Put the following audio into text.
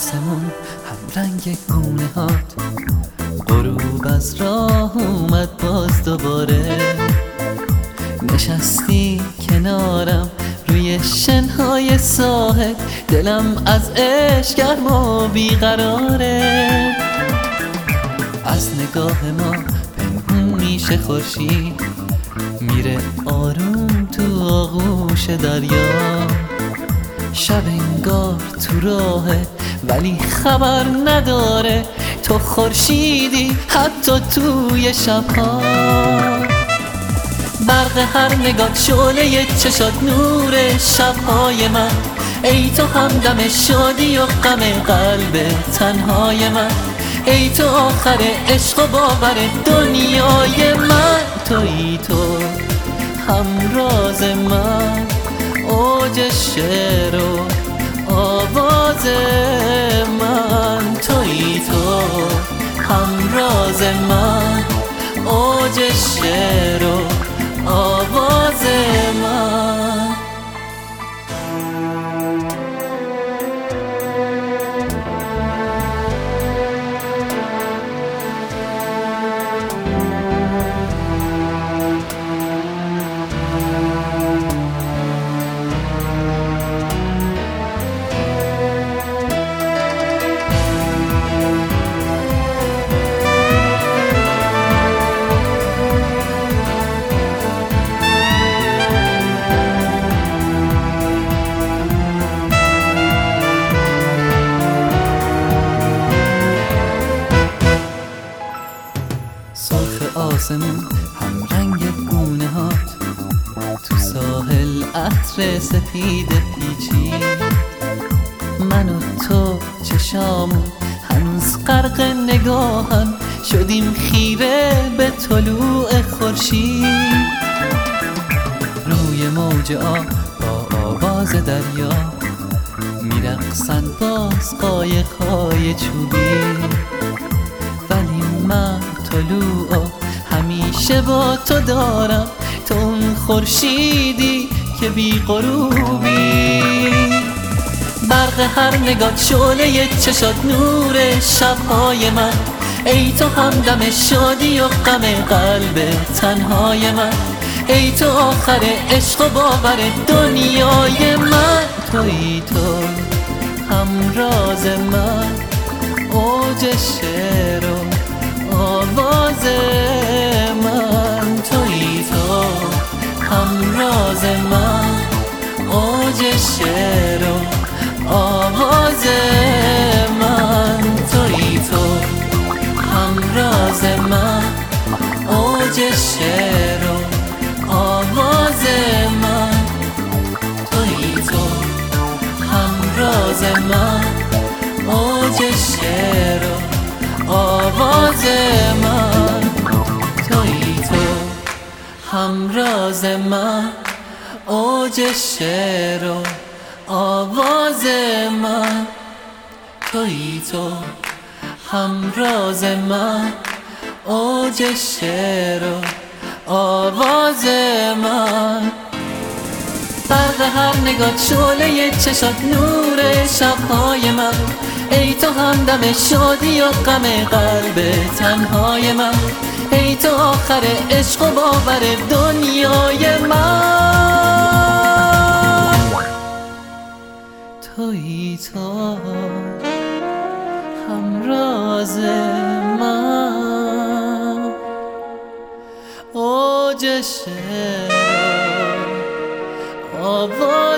آسمون هم رنگ گونه هات، غروب از راه اومد باز دوباره. نشستی کنارم روی شنهای ساحل، دلم از عشق گرم و بیقراره. از نگاه ما پنهون میشه خورشید، میره آروم تو آغوش دریا. شب انگار تو راهه ولی خبر نداره، تو خورشیدی حتی توی شبها. برق هر نگاه شعله چشات نور شبهای من، ای تو همدم شادی و غم قلب تنهای من. ای تو آخر عشق و باور دنیای من، تویی تو همراز من، اوج شعر و آواز من. تویی تو همراز من، اوج شعر و آواز من. سرخ آسمون هم رنگ گونه هات، تو ساحل عطر سپید پیچید. من و تو چشامون هنوز غرق نگاهن، شدیم خیره به طلوع خورشید. روی موج آب با آواز دریا، میرقصن باز قایق‌های چوبی. ولی من طلوع همیشه با تو دارم، تو اون خورشیدی که بی غروبی. برق هر نگاه شعله چشات نور شبهای من، ای تو همدم شادی و غم قلب تنهای من. ای تو آخر عشق و باور دنیای من، تویی تو همراز من، اوج شعر و آواز من. تویی تو همراز من، اوج شعر و آواز من. تویی تو همراز من، اوج شعر و آواز من. تویی تو همراز من، اوج شعر و آواز من. تویی تو همراز من، اوج شعر و آواز من. تویی تو همراز من، اوج شعر و آواز من. برق هر نگاه شعله چشات نور شبهای من، ای تو همدم شادی و غم قلب تنهای من. ای تو آخر عشق و باور دنیای من، تویی تو همراز من، اوج شعر آواز